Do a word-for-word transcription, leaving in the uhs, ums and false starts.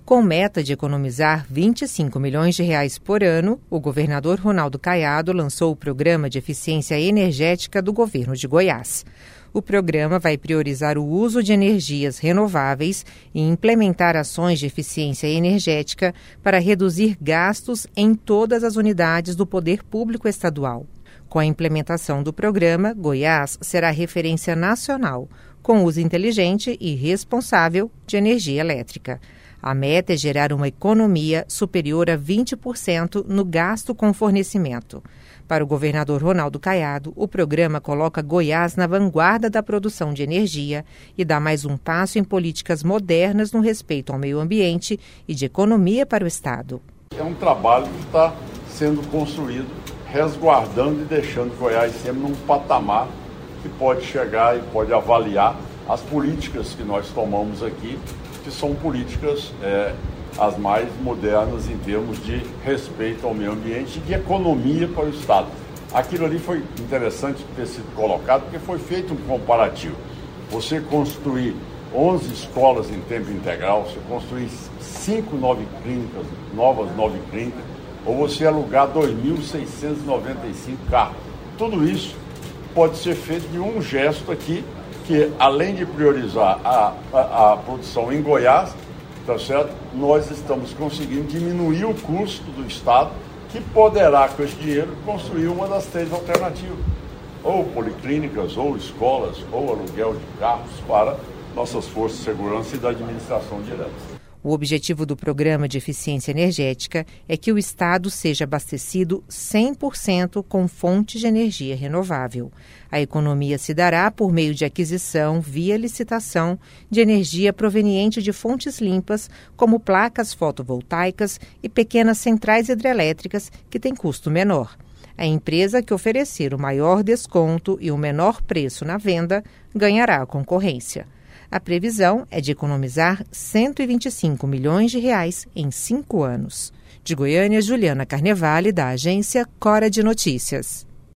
Com meta de economizar vinte e cinco milhões de reais por ano, o governador Ronaldo Caiado lançou o Programa de Eficiência Energética do Governo de Goiás. O programa vai priorizar o uso de energias renováveis e implementar ações de eficiência energética para reduzir gastos em todas as unidades do poder público estadual. Com a implementação do programa, Goiás será referência nacional, com uso inteligente e responsável de energia elétrica. A meta é gerar uma economia superior a vinte por cento no gasto com fornecimento. Para o governador Ronaldo Caiado, o programa coloca Goiás na vanguarda da produção de energia e dá mais um passo em políticas modernas no respeito ao meio ambiente e de economia para o Estado. É um trabalho que está sendo construído, resguardando e deixando Goiás sempre num patamar que pode chegar e pode avaliar as políticas que nós tomamos aqui, que são políticas é, as mais modernas em termos de respeito ao meio ambiente e de economia para o Estado. Aquilo ali foi interessante ter sido colocado, porque foi feito um comparativo. Você construir onze escolas em tempo integral, você construir cinco nove clínicas, novas nove clínicas, ou você alugar dois mil seiscentos e noventa e cinco carros. Tudo isso pode ser feito de um gesto aqui, que além de priorizar a, a, a produção em Goiás, tá certo? Nós estamos conseguindo diminuir o custo do Estado, que poderá, com esse dinheiro, construir uma das três alternativas. Ou policlínicas, ou escolas, ou aluguel de carros para nossas forças de segurança e da administração direta. O objetivo do Programa de Eficiência Energética é que o Estado seja abastecido cem por cento com fontes de energia renovável. A economia se dará por meio de aquisição, via licitação, de energia proveniente de fontes limpas, como placas fotovoltaicas e pequenas centrais hidrelétricas, que têm custo menor. A empresa que oferecer o maior desconto e o menor preço na venda ganhará a concorrência. A previsão é de economizar cento e vinte e cinco milhões de reais em cinco anos. De Goiânia, Juliana Carnevale, da agência Cora de Notícias.